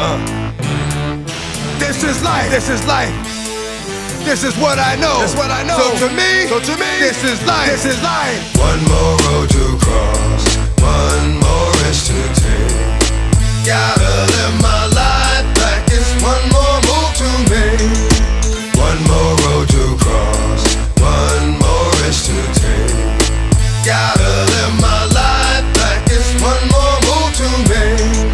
This is life. This is life. This is what I know. This is what I know. So to me, this is life. This is life. One more road to cross, one more risk to take. Gotta live my life like it's one more move to make. One more road to cross, one more risk to take. Gotta live my life like it's one more move to make.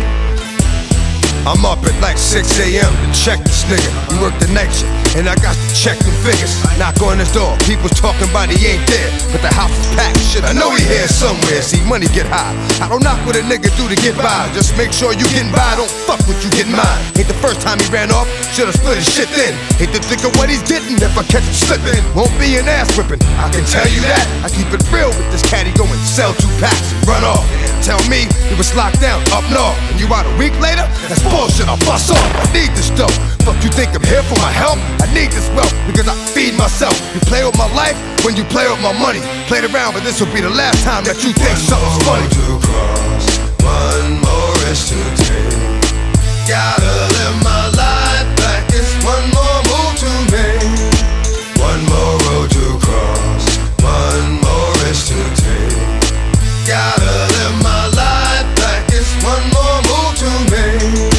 I'm up at like 6 a.m. to check this nigga. We work the night shift, and I got to check them figures. Knock on his door, people's talking about he ain't there, but the house is packed. Shit, I know he here somewhere. See, money get high. I don't knock what a nigga do to get by. Just make sure you getting by, don't fuck with you getting mine. Ain't the first time he ran off, should've split his shit then. Hate to think of what he's getting if I catch him slipping. Won't be an ass whipping, I can tell you that. I keep it real with this caddy, go and sell 2 packs and run off. Tell me he was locked down up north, and you out a week later? That's bullshit, I'll bust off. I need this dough. Fuck you think I'm here for my help? I need this wealth because I feed myself. You play with my life when you play with my money. Played around, but this will be the last time that you think something's funny. One more road to cross, one more risk to take. Gotta live my life like it's one more move to make. One more road to cross, one more risk to take. Gotta live my life like it's one more move to make.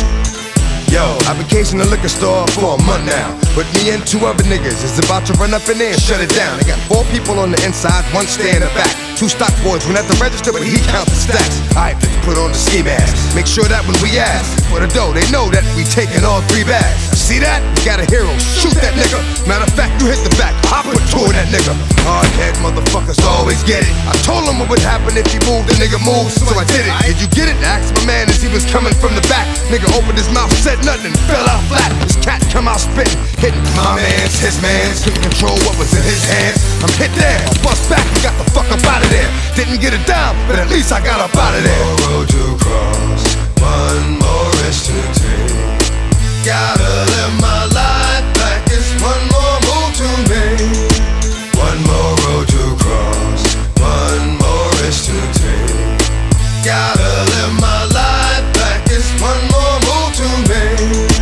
Yo, I've been casing the liquor store for a month now, but me and 2 other niggas is about to run up in there and shut it down. They got 4 people on the inside, 1 stay in the back. 2 stock boys went at the register, but he counts the stacks. Alright, let's put on the ski mask. Make sure that when we ask for the dough, they know that we taking all 3 bags. See that? You got a hero, shoot that nigga. Matter of fact, you hit the back, I put 2 of that nigga. Hard-head motherfuckers always get it. I told him what would happen if he moved, the nigga moved, so I did it. Did you get it? Asked my man as he was coming from the back. Nigga opened his mouth, said nothing, and fell out flat. This cat come out spitting, hitting my mans, his mans. Couldn't control what was in his hands. I'm hit there, I bust back and got the fuck up out of there. Didn't get it down, but at least I got up out of there. One more road to cross, one more risk to take. Gotta live my life like it's one more move to make. One more road to cross, one more risk to take. Gotta live my life like it's one more move to make.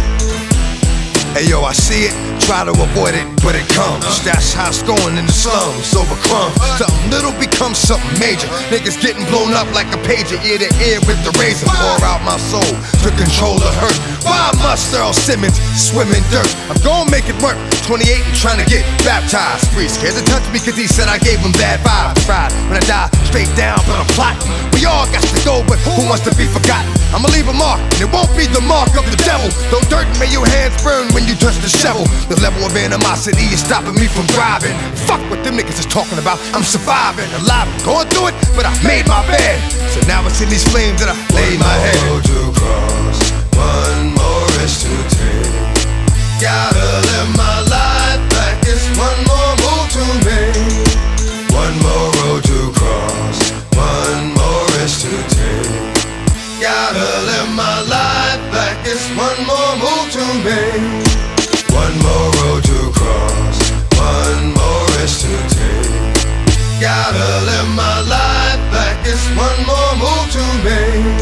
Hey yo, I see it, try to avoid it, but it comes. That's how it's going in the slums, over crumbs. Something little becomes something major. Niggas getting blown up like a pager, ear to ear with the razor. Pour out my soul to control the hurt. Why must Earl Simmons swim in dirt? I'm gonna make it work. 28 and trying to get baptized. Free scared to touch me cause he said I gave him bad vibes. Fried when I die, straight down, but I'm plotting. We all got to go, but who wants to be forgotten? I'ma leave a mark, and it won't be the mark of the devil. Though dirt made your hands burn when you touch the shovel. The level of animosity is stopping me from driving. Fuck what them niggas is talking about. I'm surviving, alive, going through it, but I made my bed. So now it's in these flames that I lay my head. One more road to cross, one more risk to take. Gotta live my life like it's one more move to make. One more road to cross, one more risk to take. Gotta live my life like it's one more move to make. One more road to cross, one more risk to take. Gotta live my life like it's one more move to make.